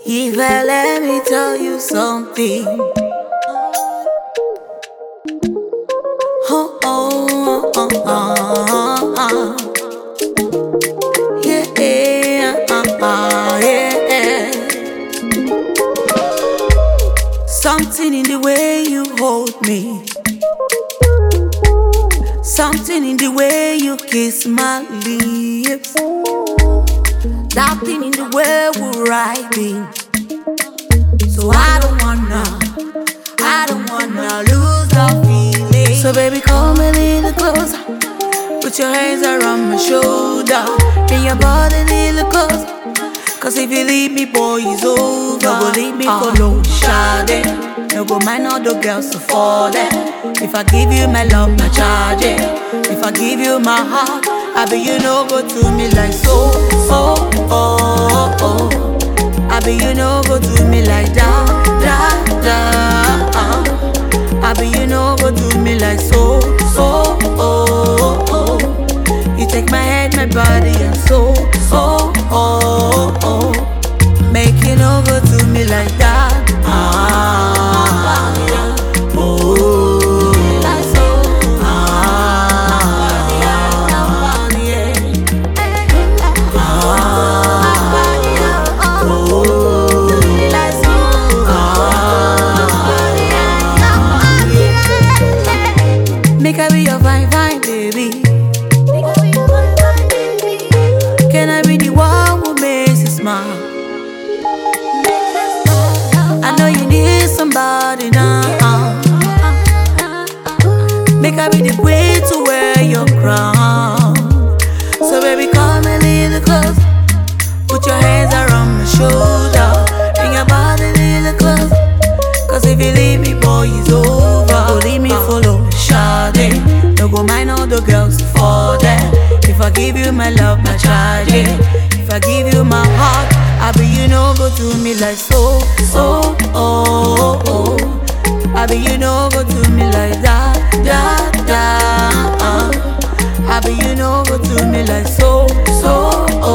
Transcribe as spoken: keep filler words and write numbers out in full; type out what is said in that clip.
Eva, let me tell you something. Oh, oh, oh, oh, oh. Yeah, yeah, uh, yeah. Something in the way you hold me, something in the way you kiss my lips, that thing in the way we're riding. So I don't wanna, I don't wanna lose the feeling. So baby, come a little closer, put your hands around my shoulder, bring your body a little closer. Cause if you leave me, boy, it's over. No go leave me for low, Shade. No go mind all the girls to fall there. If I give you my love, my charge it. If I give you my heart, I bet you no go to me like so, oh, oh, oh. I bet you no go to me like da, da, da, uh. I bet you no go to me like so, oh, oh, oh. You take my head, my body and soul, oh, oh, oh. Make you no go to me like that, ah, oh, like so, ah, yeah, ah, oh, like so, ah, yeah. Make I be your fine, fine baby. Can I be the one who makes you smile? I know you need somebody now. Make I be the queen to wear your crown. So baby, come a little close, put your hands around my shoulder, bring your body a little close. Cause if you leave me, boy, it's over. Go leave me follow, Shade. No go mind all the girls for that. If I give you my love, my charge it. If I give you my heart, I bet you no go to me like so, oh, oh, oh. I bet you no go to me like that, da, da, uh. I bet you no go to me like so, so, oh.